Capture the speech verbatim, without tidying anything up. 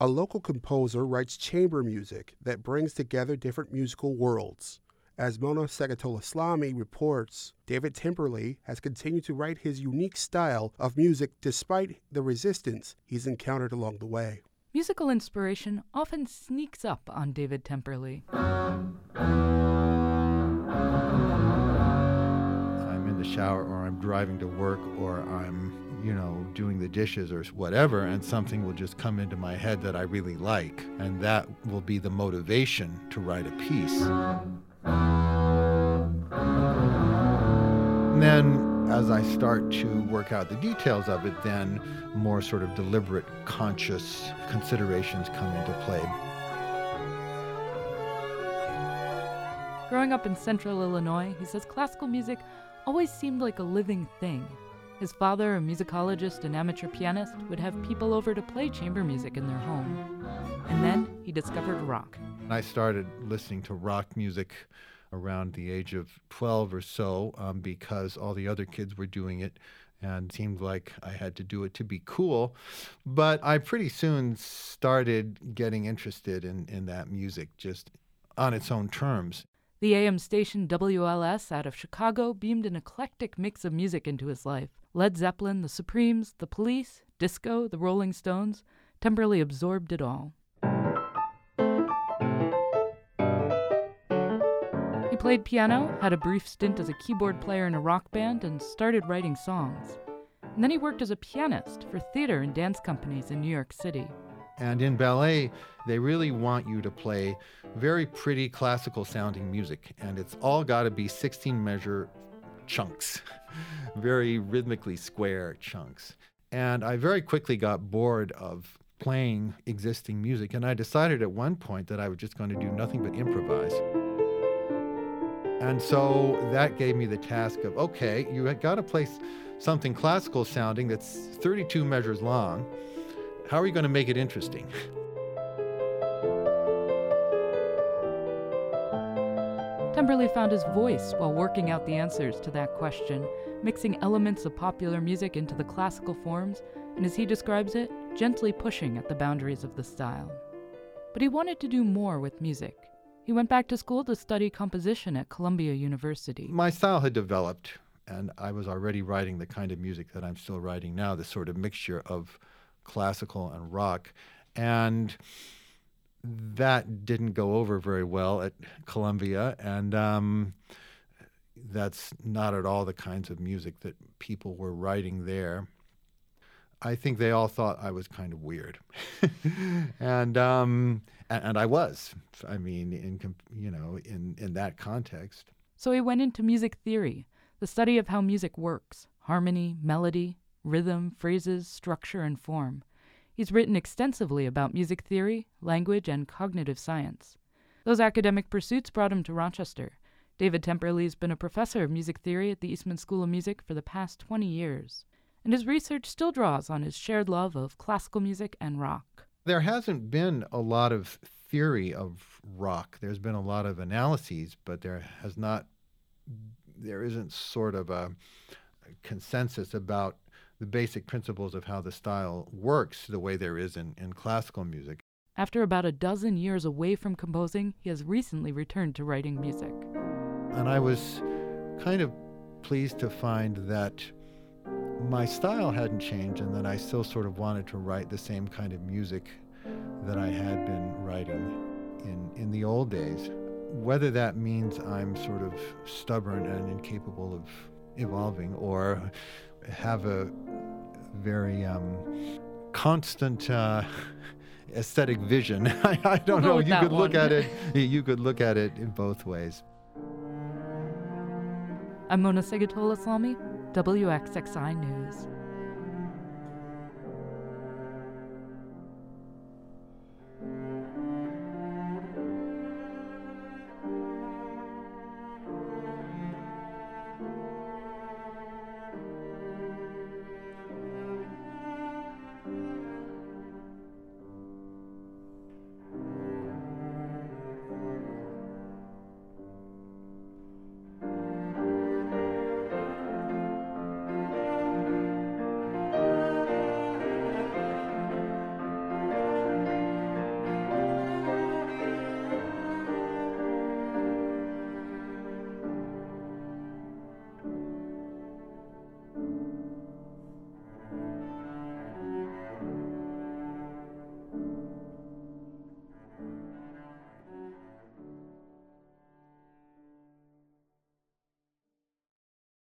A local composer writes chamber music that brings together different musical worlds. As Mona Segatola-Slamy reports, David Temperley has continued to write his unique style of music despite the resistance he's encountered along the way. Musical inspiration often sneaks up on David Temperley. I'm in the shower, or I'm driving to work, or I'm, you know, doing the dishes or whatever, and something will just come into my head that I really like, and that will be the motivation to write a piece. And then as I start to work out the details of it, then more sort of deliberate, conscious considerations come into play. Growing up in central Illinois, he says classical music always seemed like a living thing. His father, a musicologist and amateur pianist, would have people over to play chamber music in their home. And then he discovered rock. I started listening to rock music around the age of twelve or so um, because all the other kids were doing it, and it seemed like I had to do it to be cool. But I pretty soon started getting interested in, in that music just on its own terms. The A M station W L S out of Chicago beamed an eclectic mix of music into his life. Led Zeppelin, the Supremes, the Police, disco, the Rolling Stones. Temperley absorbed it all. He played piano, had a brief stint as a keyboard player in a rock band, and started writing songs. And then he worked as a pianist for theater and dance companies in New York City. And in ballet, they really want you to play very pretty classical sounding music, and it's all got to be sixteen measure chunks, very rhythmically square chunks. And I very quickly got bored of playing existing music, and I decided at one point that I was just going to do nothing but improvise. And so that gave me the task of, okay, you got to play something classical sounding that's thirty-two measures long. How are you going to make it interesting? Temperley found his voice while working out the answers to that question, mixing elements of popular music into the classical forms, and as he describes it, gently pushing at the boundaries of the style. But he wanted to do more with music. He went back to school to study composition at Columbia University. My style had developed, and I was already writing the kind of music that I'm still writing now, this sort of mixture of classical and rock. And that didn't go over very well at Columbia, and um, that's not at all the kinds of music that people were writing there. I think they all thought I was kind of weird, and, um, and and I was. I mean, in you know, in, in that context. So he went into music theory, the study of how music works: harmony, melody, rhythm, phrases, structure, and form. He's written extensively about music theory, language, and cognitive science. Those academic pursuits brought him to Rochester. David Temperley's been a professor of music theory at the Eastman School of Music for the past twenty years. And his research still draws on his shared love of classical music and rock. There hasn't been a lot of theory of rock. There's been a lot of analyses, but there has not, there isn't sort of a consensus about the basic principles of how the style works the way there is in, in classical music. After about a dozen years away from composing, he has recently returned to writing music. And I was kind of pleased to find that my style hadn't changed and that I still sort of wanted to write the same kind of music that I had been writing in, in the old days. Whether that means I'm sort of stubborn and incapable of evolving, or have a very um, constant uh, aesthetic vision. I, I don't We'll know. You could one. look at it. You could look at it in both ways. I'm Mona Segatola-Slamy, W X X I News.